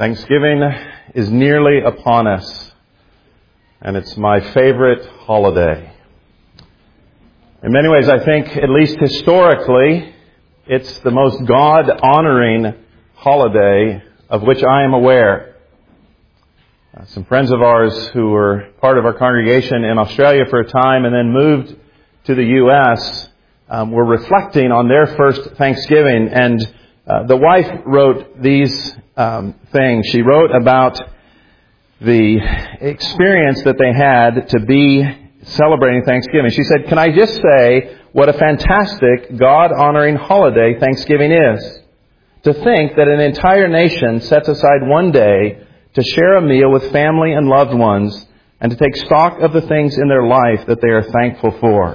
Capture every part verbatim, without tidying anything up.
Thanksgiving is nearly upon us, and it's my favorite holiday. In many ways, I think, at least historically, it's the most God-honoring holiday of which I am aware. Uh, some friends of ours who were part of our congregation in Australia for a time and then moved to the U S um, were reflecting on their first Thanksgiving, and uh, the wife wrote these um, things. She wrote about the experience that they had to be celebrating Thanksgiving. She said, "Can I just say what a fantastic God-honoring holiday Thanksgiving is? To think that an entire nation sets aside one day to share a meal with family and loved ones and to take stock of the things in their life that they are thankful for."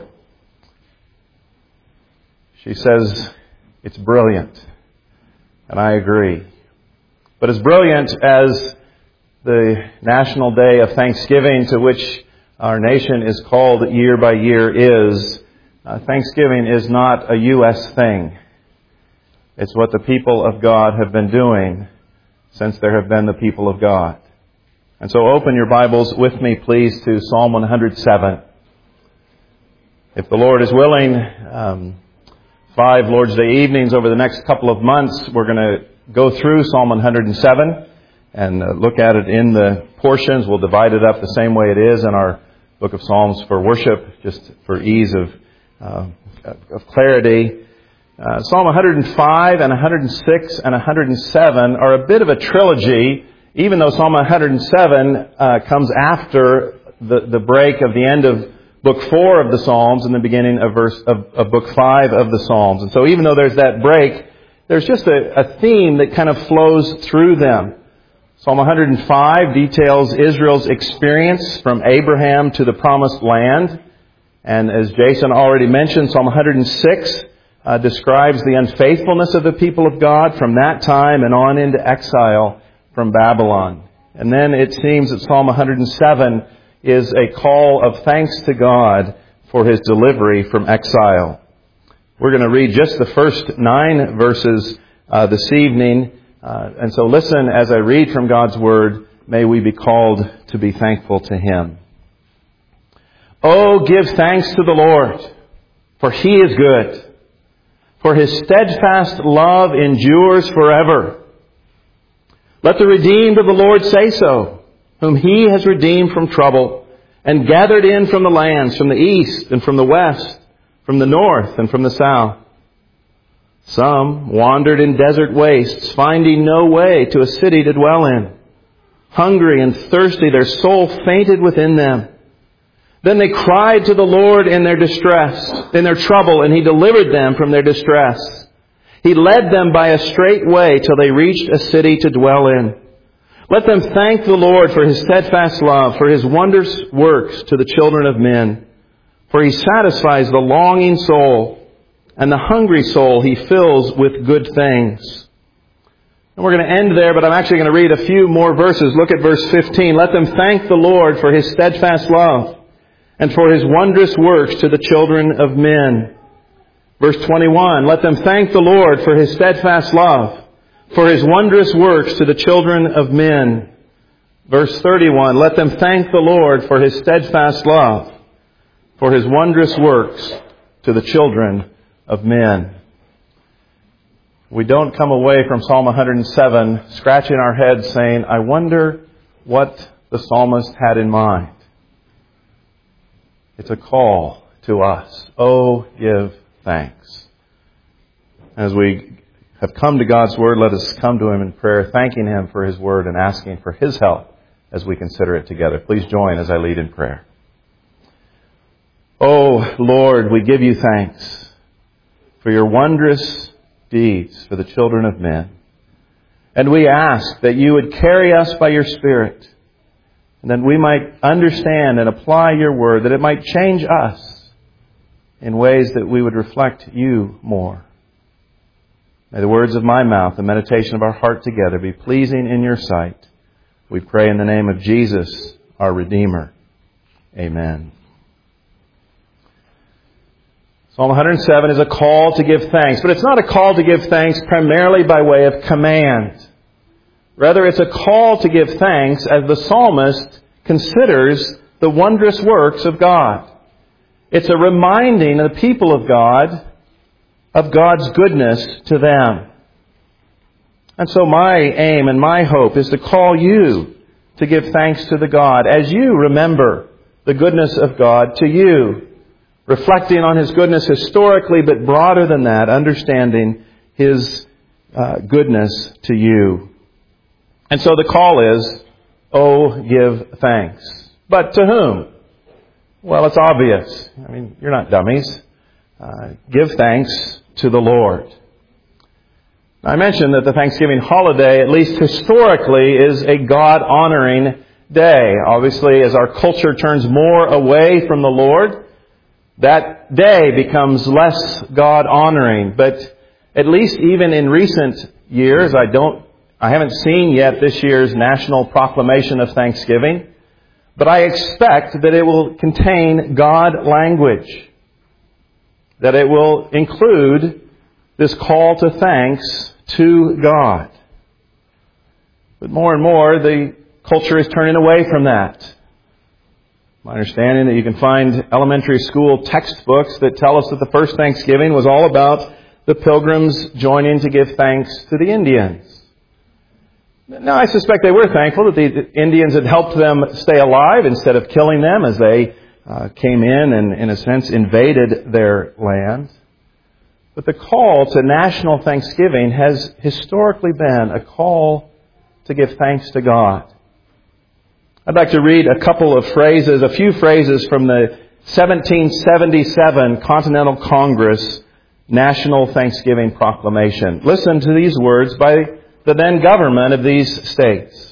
She says, it's brilliant. And I agree. But as brilliant as the National Day of Thanksgiving, to which our nation is called year by year, is, uh, Thanksgiving is not a U S thing. It's what the people of God have been doing since there have been the people of God. And so open your Bibles with me, please, to Psalm one hundred seven. If the Lord is willing, um, five Lord's Day evenings over the next couple of months, we're going to go through Psalm one hundred seven and uh, look at it in the portions. We'll divide it up the same way it is in our book of Psalms for worship, just for ease of, uh, of clarity. Uh, Psalm one hundred five and one hundred six and one hundred seven are a bit of a trilogy, even though Psalm one hundred seven uh, comes after the, the break of the end of Book four of the Psalms and the beginning of verse of, of Book five of the Psalms. And so even though there's that break, there's just a, a theme that kind of flows through them. Psalm one hundred five details Israel's experience from Abraham to the Promised Land. And as Jason already mentioned, Psalm one hundred six uh, describes the unfaithfulness of the people of God from that time and on into exile from Babylon. And then it seems that Psalm one hundred seven is a call of thanks to God for His delivery from exile. We're going to read just the first nine verses uh, this evening. Uh, and so listen as I read from God's Word. May we be called to be thankful to Him. Oh, give thanks to the Lord, for He is good, for His steadfast love endures forever. Let the redeemed of the Lord say so, whom He has redeemed from trouble and gathered in from the lands, from the east and from the west, from the north and from the south. Some wandered in desert wastes, finding no way to a city to dwell in. Hungry and thirsty, their soul fainted within them. Then they cried to the Lord in their distress, in their trouble, and He delivered them from their distress. He led them by a straight way till they reached a city to dwell in. Let them thank the Lord for His steadfast love, for His wondrous works to the children of men. For He satisfies the longing soul, and the hungry soul He fills with good things. And we're going to end there, but I'm actually going to read a few more verses. Look at verse fifteen. Let them thank the Lord for His steadfast love, and for His wondrous works to the children of men. Verse twenty-one. Let them thank the Lord for His steadfast love, for His wondrous works to the children of men. Verse thirty-one, let them thank the Lord for His steadfast love, for His wondrous works to the children of men. We don't come away from Psalm one hundred seven scratching our heads saying, I wonder what the psalmist had in mind. It's a call to us. Oh, give thanks. As we have come to God's Word, let us come to Him in prayer, thanking Him for His Word and asking for His help as we consider it together. Please join as I lead in prayer. Oh, Lord, we give You thanks for Your wondrous deeds for the children of men. And we ask that You would carry us by Your Spirit, and that we might understand and apply Your Word, that it might change us in ways that we would reflect You more. May the words of my mouth, the meditation of our heart together be pleasing in Your sight. We pray in the name of Jesus, our Redeemer. Amen. Psalm one hundred seven is a call to give thanks, but it's not a call to give thanks primarily by way of command. Rather, it's a call to give thanks as the psalmist considers the wondrous works of God. It's a reminding of the people of God of God's goodness to them. And so my aim and my hope is to call you to give thanks to the God as you remember the goodness of God to you, reflecting on His goodness historically, but broader than that, understanding His uh, goodness to you. And so the call is, oh, give thanks. But to whom? Well, it's obvious. I mean, you're not dummies. Uh, give thanks to the Lord. I mentioned that the Thanksgiving holiday, at least historically, is a God-honoring day. Obviously, as our culture turns more away from the Lord, that day becomes less God-honoring. But at least even in recent years, I don't, I haven't seen yet this year's national proclamation of Thanksgiving, but I expect that it will contain God language, that it will include this call to thanks to God. But more and more, the culture is turning away from that. My understanding that you can find elementary school textbooks that tell us that the first Thanksgiving was all about the pilgrims joining to give thanks to the Indians. Now, I suspect they were thankful that the Indians had helped them stay alive instead of killing them as they uh, came in and, in a sense, invaded their land. But the call to national thanksgiving has historically been a call to give thanks to God. I'd like to read a couple of phrases, a few phrases from the seventeen seventy-seven Continental Congress National Thanksgiving Proclamation. Listen to these words by the then government of these states.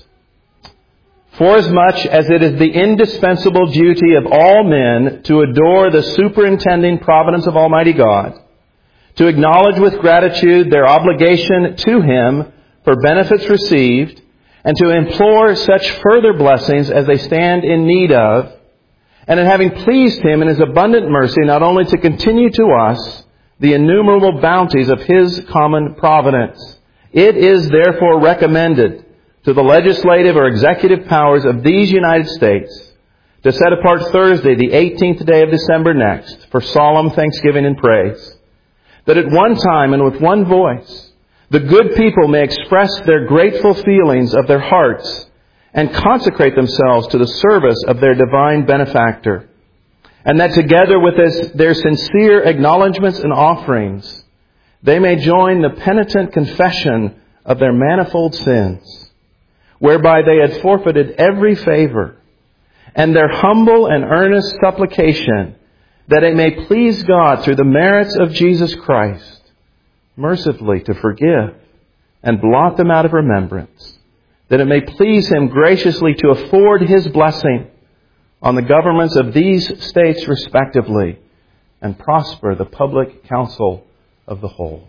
Forasmuch as it is the indispensable duty of all men to adore the superintending providence of Almighty God, to acknowledge with gratitude their obligation to Him for benefits received, and to implore such further blessings as they stand in need of, and in having pleased Him in His abundant mercy not only to continue to us the innumerable bounties of His common providence, it is therefore recommended to the legislative or executive powers of these United States to set apart Thursday, the eighteenth day of December next, for solemn thanksgiving and praise, that at one time and with one voice the good people may express their grateful feelings of their hearts and consecrate themselves to the service of their divine benefactor, and that together with this, their sincere acknowledgments and offerings, they may join the penitent confession of their manifold sins, whereby they had forfeited every favor, and their humble and earnest supplication that it may please God through the merits of Jesus Christ mercifully to forgive and blot them out of remembrance, that it may please Him graciously to afford His blessing on the governments of these states respectively, and prosper the public counsel of the whole.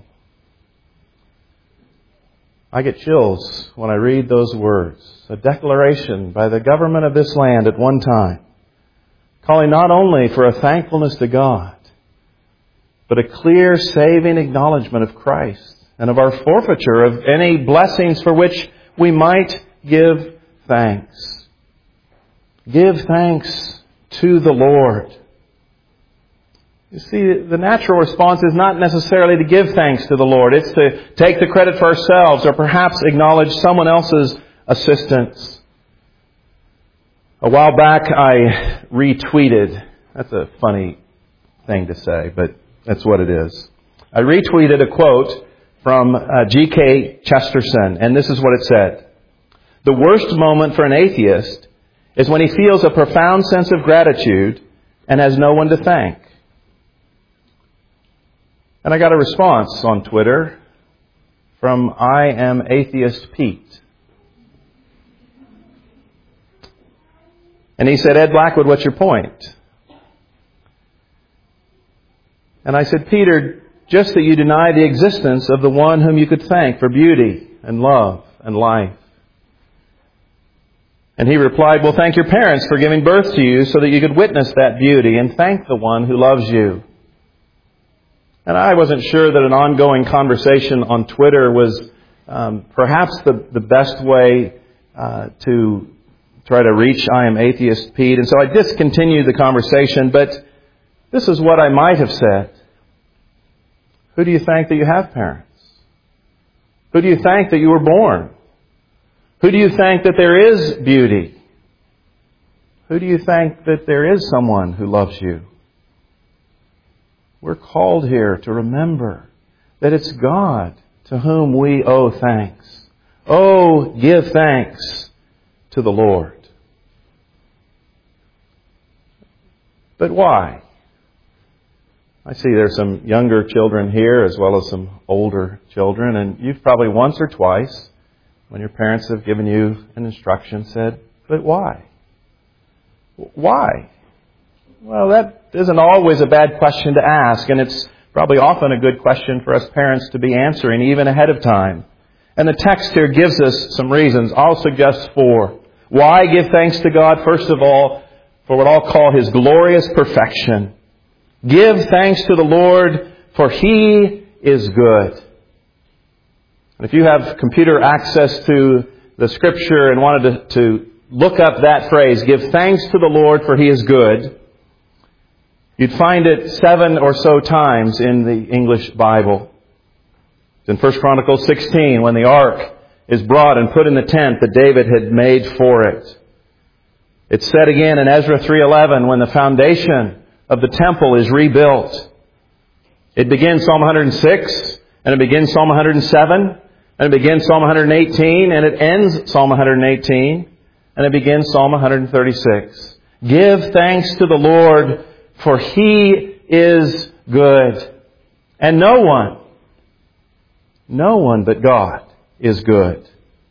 I get chills when I read those words, a declaration by the government of this land at one time, calling not only for a thankfulness to God, but a clear saving acknowledgement of Christ and of our forfeiture of any blessings for which we might give thanks. Give thanks to the Lord. You see, the natural response is not necessarily to give thanks to the Lord. It's to take the credit for ourselves or perhaps acknowledge someone else's assistance. A while back I retweeted, that's a funny thing to say, but that's what it is. I retweeted a quote from uh, G K Chesterton, and this is what it said. The worst moment for an atheist is when he feels a profound sense of gratitude and has no one to thank. And I got a response on Twitter from I Am Atheist Pete. And he said, Ed Blackwood, what's your point? And I said, Peter, just that you deny the existence of the one whom you could thank for beauty and love and life. And he replied, well, thank your parents for giving birth to you so that you could witness that beauty, and thank the one who loves you. And I wasn't sure that an ongoing conversation on Twitter was um, perhaps the, the best way uh, to try to reach I Am Atheist Pete. And so I discontinued the conversation, but this is what I might have said. Who do you thank that you have parents? Who do you thank that you were born? Who do you thank that there is beauty? Who do you thank that there is someone who loves you? We're called here to remember that it's God to whom we owe thanks. Oh, give thanks to the Lord. But why? I see there's some younger children here as well as some older children, and you've probably once or twice, when your parents have given you an instruction, said, but why? Why? Well, that isn't always a bad question to ask, and it's probably often a good question for us parents to be answering even ahead of time. And the text here gives us some reasons. I'll suggest four. Why give thanks to God? First of all, for what I'll call His glorious perfection. Give thanks to the Lord, for He is good. And if you have computer access to the Scripture and wanted to, to look up that phrase, give thanks to the Lord, for He is good, you'd find it seven or so times in the English Bible. It's in First Chronicles sixteen, when the ark is brought and put in the tent that David had made for it. It's said again in Ezra three eleven, when the foundation of the temple is rebuilt. It begins Psalm one hundred six, and it begins Psalm one hundred seven, and it begins Psalm one hundred eighteen, and it ends Psalm one hundred eighteen, and it begins Psalm one hundred thirty-six. Give thanks to the Lord, for He is good. And no one, no one but God is good.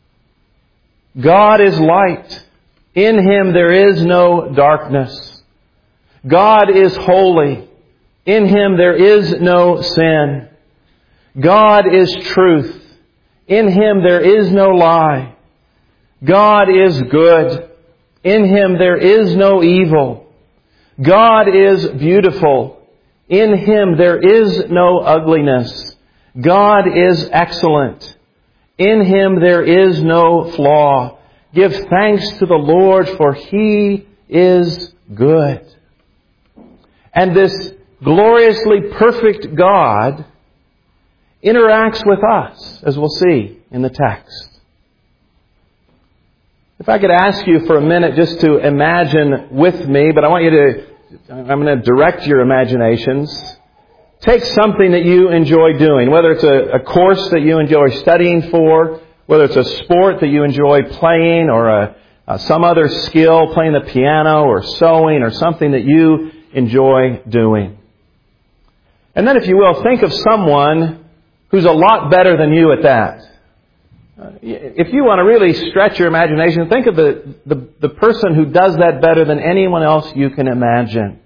God is light. In Him there is no darkness. God is holy. In Him there is no sin. God is truth. In Him there is no lie. God is good. In Him there is no evil. God is beautiful. In Him there is no ugliness. God is excellent. In Him there is no flaw. Give thanks to the Lord, for He is good. And this gloriously perfect God interacts with us, as we'll see in the text. If I could ask you for a minute just to imagine with me, but I want you to, I'm going to direct your imaginations. Take something that you enjoy doing, whether it's a, a course that you enjoy studying for, whether it's a sport that you enjoy playing, or a, a, some other skill, playing the piano or sewing, or something that you enjoy doing. And then, if you will, think of someone who's a lot better than you at that. Uh, if you want to really stretch your imagination, think of the, the, the person who does that better than anyone else you can imagine.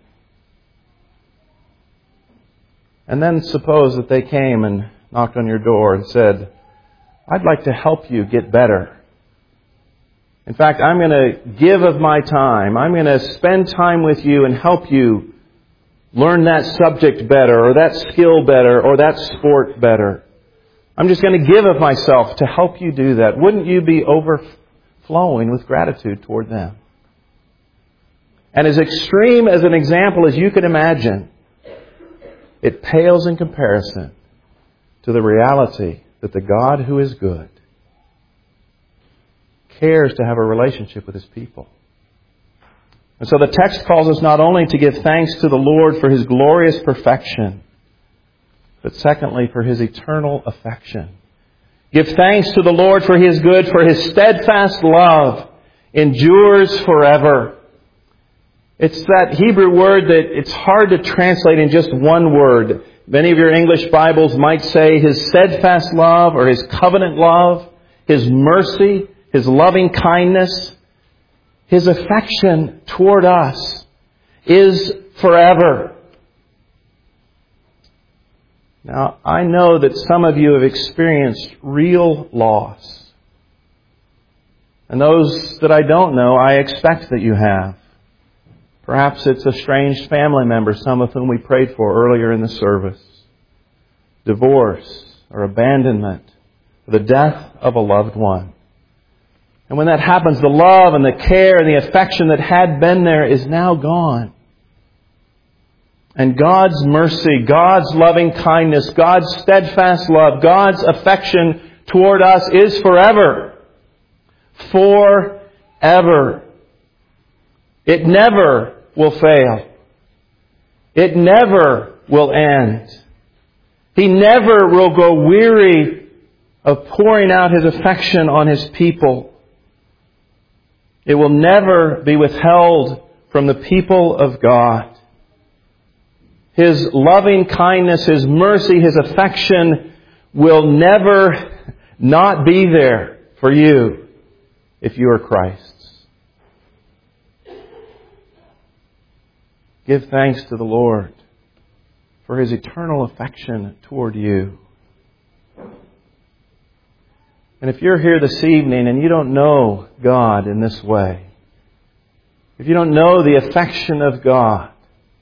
And then suppose that they came and knocked on your door and said, I'd like to help you get better. In fact, I'm going to give of my time. I'm going to spend time with you and help you learn that subject better, or that skill better, or that sport better. I'm just going to give of myself to help you do that. Wouldn't you be overflowing with gratitude toward them? And as extreme as an example as you can imagine, it pales in comparison to the reality that the God who is good cares to have a relationship with His people. And so the text calls us not only to give thanks to the Lord for His glorious perfection, but secondly, for His eternal affection. Give thanks to the Lord, for He is good, for His steadfast love endures forever. It's that Hebrew word that it's hard to translate in just one word. Many of your English Bibles might say His steadfast love, or His covenant love, His mercy, His loving kindness. His affection toward us is forever. Now, I know that some of you have experienced real loss. And those that I don't know, I expect that you have. Perhaps it's a estranged family member, some of whom we prayed for earlier in the service. Divorce or abandonment, for the death of a loved one. And when that happens, the love and the care and the affection that had been there is now gone. And God's mercy, God's loving kindness, God's steadfast love, God's affection toward us is forever. Forever. It never will fail. It never will end. He never will go weary of pouring out His affection on His people. It will never be withheld from the people of God. His loving kindness, His mercy, His affection will never not be there for you if you are Christ's. Give thanks to the Lord for His eternal affection toward you. And if you're here this evening and you don't know God in this way, if you don't know the affection of God,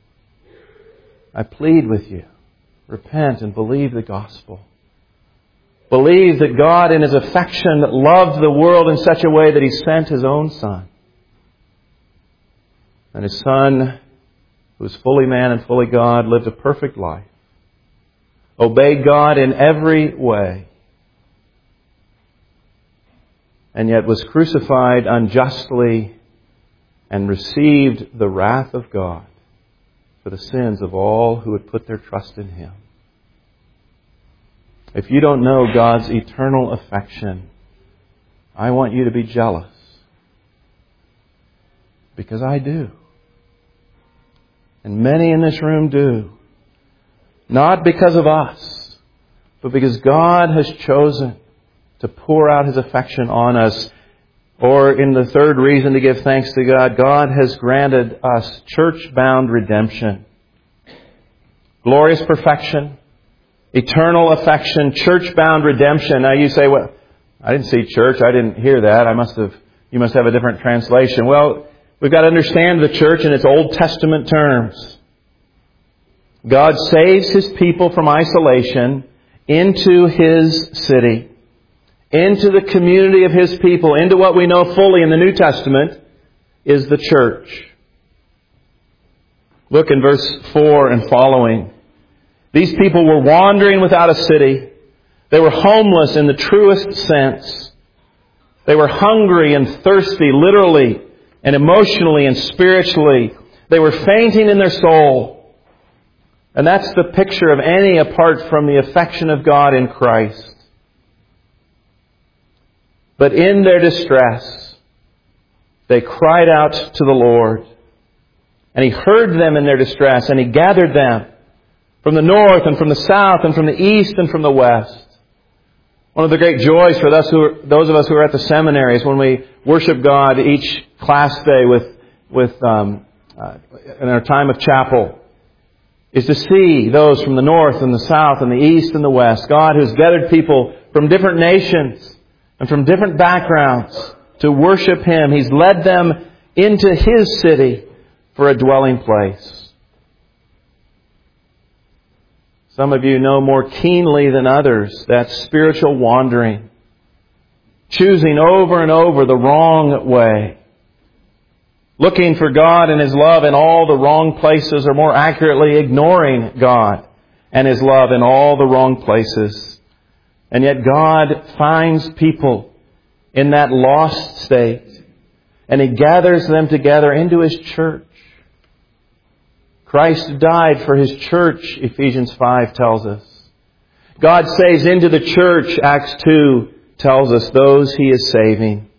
I plead with you, repent and believe the gospel. Believe that God in His affection loved the world in such a way that He sent His own Son. And His Son, who was fully man and fully God, lived a perfect life, obeyed God in every way, and yet was crucified unjustly and received the wrath of God for the sins of all who would put their trust in Him. If you don't know God's eternal affection, I want you to be jealous. Because I do. And many in this room do. Not because of us, but because God has chosen to pour out His affection on us. Or in the third reason to give thanks to God, God has granted us church-bound redemption. Glorious perfection, eternal affection, church-bound redemption. Now you say, well, I didn't see church. I didn't hear that. I must have, you must have a different translation. Well, we've got to understand the church in its Old Testament terms. God saves His people from isolation into His city, into the community of His people, into what we know fully in the New Testament is the church. Look in verse four and following. These people were wandering without a city. They were homeless in the truest sense. They were hungry and thirsty, literally and emotionally and spiritually. They were fainting in their soul. And that's the picture of any apart from the affection of God in Christ. But in their distress, they cried out to the Lord. And He heard them in their distress, and He gathered them from the north and from the south and from the east and from the west. One of the great joys for those, who are, those of us who are at the seminaries when we worship God each class day with, with um, uh, in our time of chapel is to see those from the north and the south and the east and the west. God who's gathered people from different nations and from different backgrounds to worship Him. He's led them into His city for a dwelling place. Some of you know more keenly than others that spiritual wandering, choosing over and over the wrong way, looking for God and His love in all the wrong places, or more accurately, ignoring God and His love in all the wrong places. And yet God finds people in that lost state, and He gathers them together into His church. Christ died for His church, Ephesians five tells us. God saves into the church, Acts two tells us, those He is saving.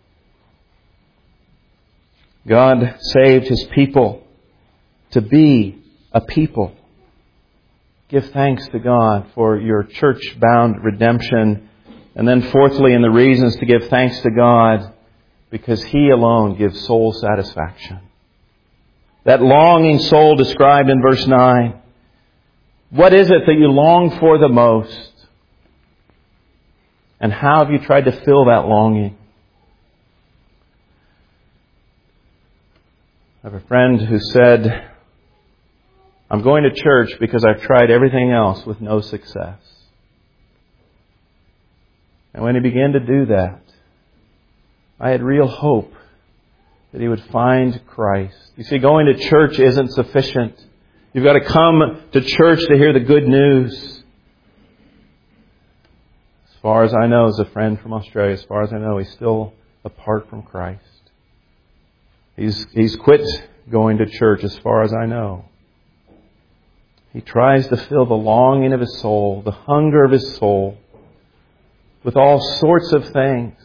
God saved His people to be a people. Give thanks to God for your church-bound redemption. And then fourthly, in the reasons to give thanks to God, because He alone gives soul satisfaction. That longing soul described in verse nine. What is it that you long for the most? And how have you tried to fill that longing? I have a friend who said, I'm going to church because I've tried everything else with no success. And when he began to do that, I had real hope that he would find Christ. You see, going to church isn't sufficient. You've got to come to church to hear the good news. As far as I know, as a friend from Australia, as far as I know, he's still apart from Christ. He's, he's quit going to church as far as I know. He tries to fill the longing of his soul, the hunger of his soul, with all sorts of things.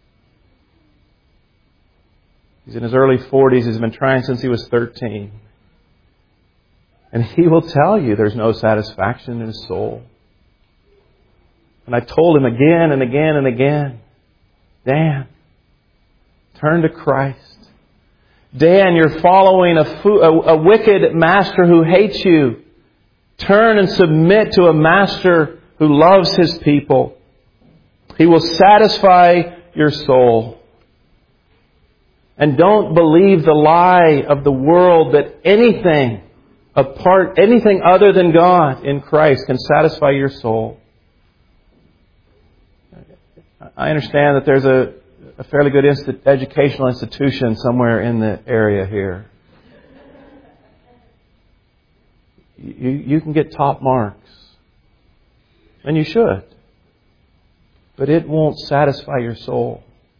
He's in his early forties. He's been trying since he was thirteen. And he will tell you there's no satisfaction in his soul. And I told him again and again and again, Dan, turn to Christ. Dan, you're following a, fo- a, a wicked master who hates you. Turn and submit to a master who loves his people. He will satisfy your soul. And don't believe the lie of the world that anything apart, anything other than God in Christ can satisfy your soul. I understand that there's a, a fairly good inst- educational institution somewhere in the area here. You, you can get top marks. And you should. But it won't satisfy your soul.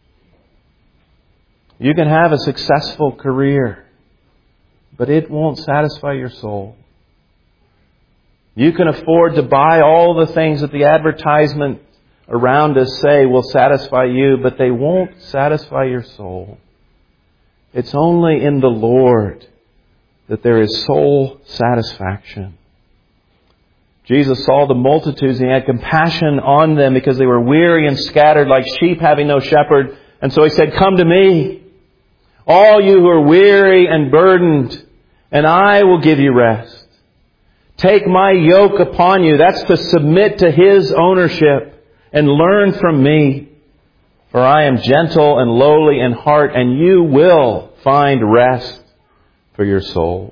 You can have a successful career, but it won't satisfy your soul. You can afford to buy all the things that the advertisement around us say will satisfy you, but they won't satisfy your soul. It's only in the Lord that there is soul satisfaction. Jesus saw the multitudes and He had compassion on them because they were weary and scattered like sheep having no shepherd. And so He said, "Come to me, all you who are weary and burdened, and I will give you rest. Take my yoke upon you." That's to submit to His ownership. "And learn from me, for I am gentle and lowly in heart, and you will find rest for your souls."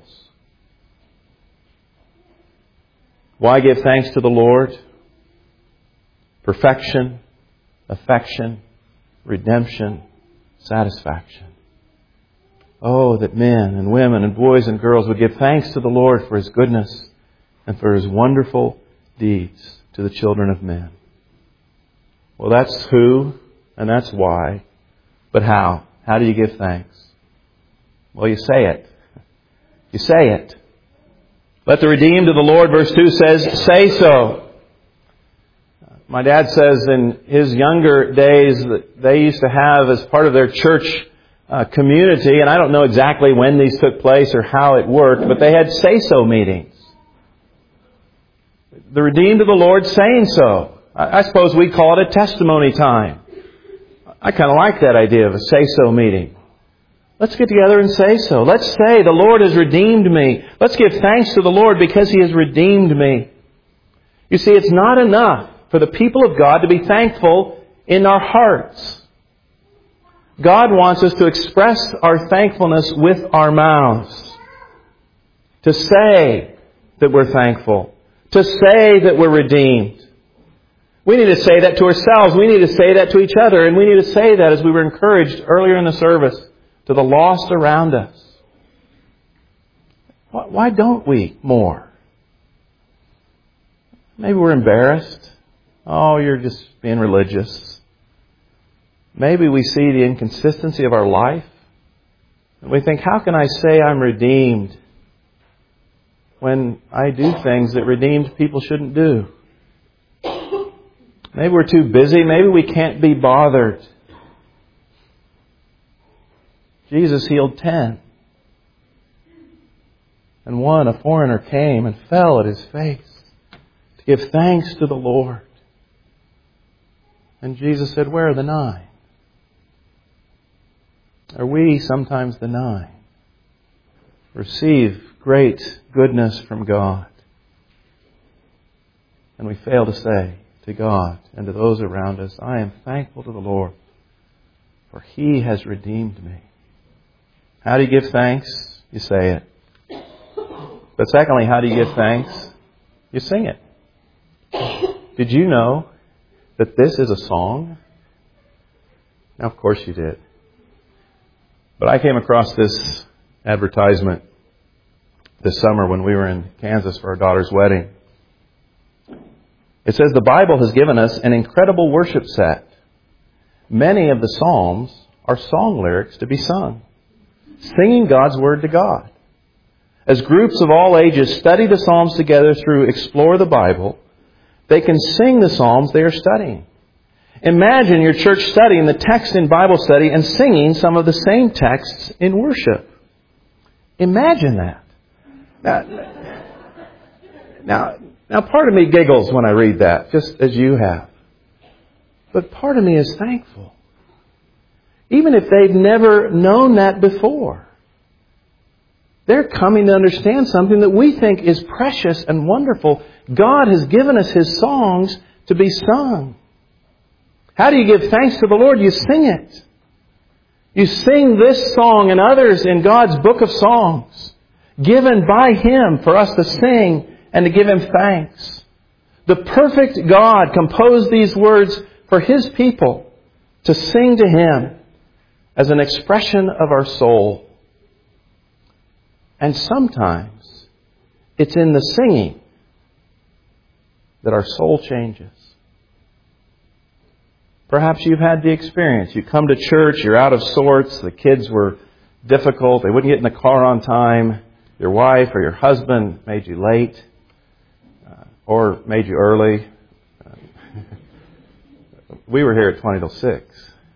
Why give thanks to the Lord? Perfection, affection, redemption, satisfaction. Oh, that men and women and boys and girls would give thanks to the Lord for His goodness and for His wonderful deeds to the children of men. Well, that's who and that's why. But how? How do you give thanks? Well, you say it. You say it. Let the redeemed of the Lord, verse two says, say so. My dad says in his younger days that they used to have as part of their church uh, community, and I don't know exactly when these took place or how it worked, but they had say-so meetings. The redeemed of the Lord saying so. I, I suppose we call it a testimony time. I kind of like that idea of a say-so meeting. Let's get together and say so. Let's say the Lord has redeemed me. Let's give thanks to the Lord because He has redeemed me. You see, it's not enough for the people of God to be thankful in our hearts. God wants us to express our thankfulness with our mouths. To say that we're thankful. To say that we're redeemed. We need to say that to ourselves. We need to say that to each other. And we need to say that, as we were encouraged earlier in the service, to the lost around us. Why don't we more? Maybe we're embarrassed. Oh, you're just being religious. Maybe we see the inconsistency of our life. And we think, how can I say I'm redeemed when I do things that redeemed people shouldn't do? Maybe we're too busy. Maybe we can't be bothered. Jesus healed ten. And one, a foreigner, came and fell at His face to give thanks to the Lord. And Jesus said, "Where are the nine?" Are we sometimes the nine? Receive great goodness from God. And we fail to say to God and to those around us, "I am thankful to the Lord, for He has redeemed me." How do you give thanks? You say it. But secondly, how do you give thanks? You sing it. Did you know that this is a song? Now, of course you did. But I came across this advertisement this summer when we were in Kansas for our daughter's wedding. It says, the Bible has given us an incredible worship set. Many of the Psalms are song lyrics to be sung, singing God's Word to God. As groups of all ages study the Psalms together through Explore the Bible, they can sing the Psalms they are studying. Imagine your church studying the text in Bible study and singing some of the same texts in worship. Imagine that. Now, now, now, part of me giggles when I read that, just as you have. But part of me is thankful. Even if they've never known that before. They're coming to understand something that we think is precious and wonderful. God has given us His songs to be sung. How do you give thanks to the Lord? You sing it. You sing this song and others in God's book of songs, given by Him for us to sing and to give Him thanks. The perfect God composed these words for His people to sing to Him as an expression of our soul. And sometimes it's in the singing that our soul changes. Perhaps you've had the experience. You come to church, you're out of sorts, the kids were difficult, they wouldn't get in the car on time, your wife or your husband made you late, uh, or made you early. Uh, we were here at twenty till six.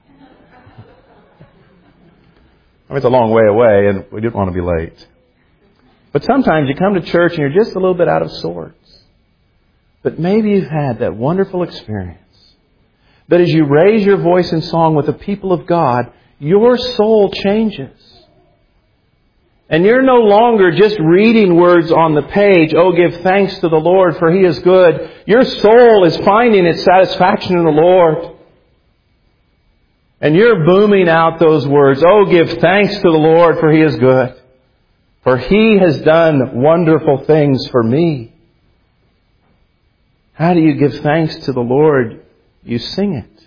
I mean, it's a long way away, and we didn't want to be late. But sometimes you come to church and you're just a little bit out of sorts. But maybe you've had that wonderful experience that as you raise your voice in song with the people of God, your soul changes. And you're no longer just reading words on the page, oh, give thanks to the Lord, for He is good. Your soul is finding its satisfaction in the Lord. And you're booming out those words, oh, give thanks to the Lord, for He is good. For He has done wonderful things for me. How do you give thanks to the Lord? You sing it.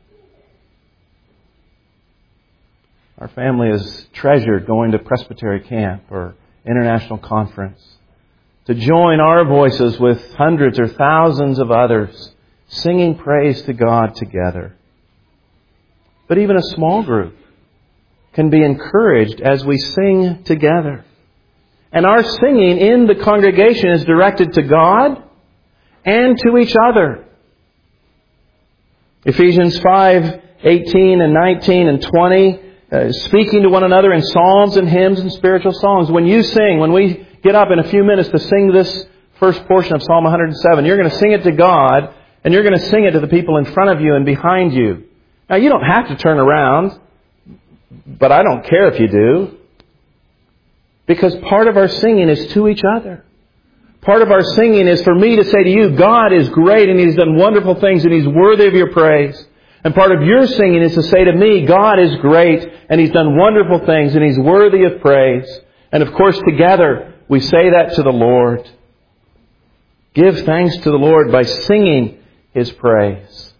Our family has treasured going to Presbytery Camp or International Conference to join our voices with hundreds or thousands of others singing praise to God together. But even a small group can be encouraged as we sing together. And our singing in the congregation is directed to God and to each other. Ephesians five, eighteen and nineteen and twenty, uh, speaking to one another in psalms and hymns and spiritual songs. When you sing, when we get up in a few minutes to sing this first portion of Psalm one hundred seven, you're going to sing it to God, and you're going to sing it to the people in front of you and behind you. Now, you don't have to turn around, but I don't care if you do. Because part of our singing is to each other. Part of our singing is for me to say to you, God is great and He's done wonderful things and He's worthy of your praise. And part of your singing is to say to me, God is great and He's done wonderful things and He's worthy of praise. And of course, together we say that to the Lord. Give thanks to the Lord by singing His praise.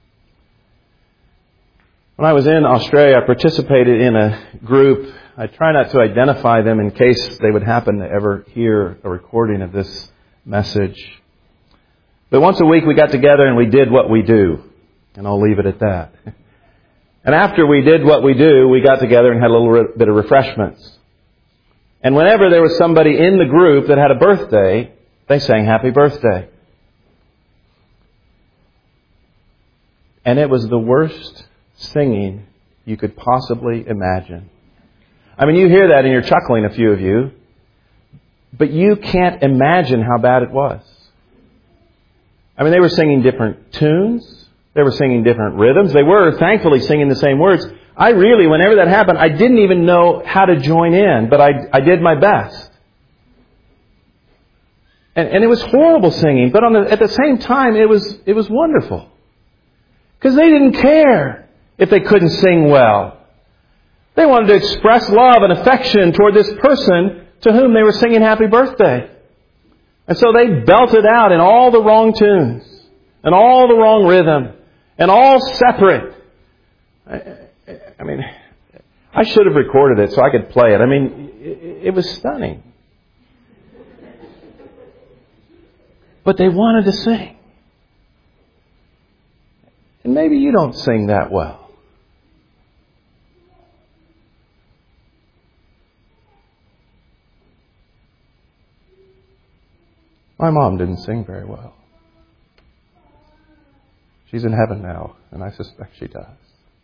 When I was in Australia, I participated in a group. I try not to identify them in case they would happen to ever hear a recording of this message. But once a week we got together and we did what we do. And I'll leave it at that. And after we did what we do, we got together and had a little bit of refreshments. And whenever there was somebody in the group that had a birthday, they sang happy birthday. And it was the worst singing you could possibly imagine. I mean, you hear that and you're chuckling, a few of you. But you can't imagine how bad it was. I mean, they were singing different tunes. They were singing different rhythms. They were, thankfully, singing the same words. I really, whenever that happened, I didn't even know how to join in. But I, I did my best. And, and it was horrible singing. But on the, at the same time, it was, it was wonderful. Because they didn't care if they couldn't sing well. They wanted to express love and affection toward this person to whom they were singing happy birthday. And so they belted out in all the wrong tunes and all the wrong rhythm And all separate. I, I mean, I should have recorded it so I could play it. I mean, it, it was stunning. But they wanted to sing. And maybe you don't sing that well. My mom didn't sing very well. She's in heaven now, and I suspect she does.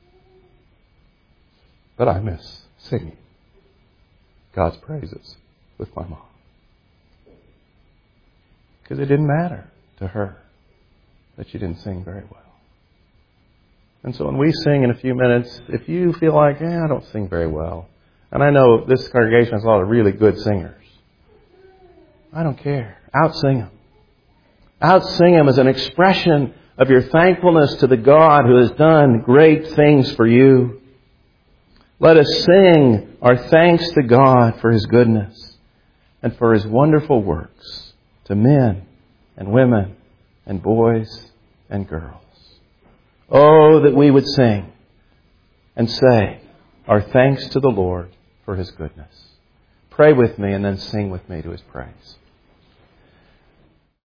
But I miss singing God's praises with my mom. Because it didn't matter to her that she didn't sing very well. And so when we sing in a few minutes, if you feel like, eh, I don't sing very well, and I know this congregation has a lot of really good singers, I don't care. Outsing them. Outsing them as an expression of your thankfulness to the God who has done great things for you. Let us sing our thanks to God for His goodness and for His wonderful works to men and women and boys and girls. Oh, that we would sing and say our thanks to the Lord for His goodness. Pray with me and then sing with me to His praise.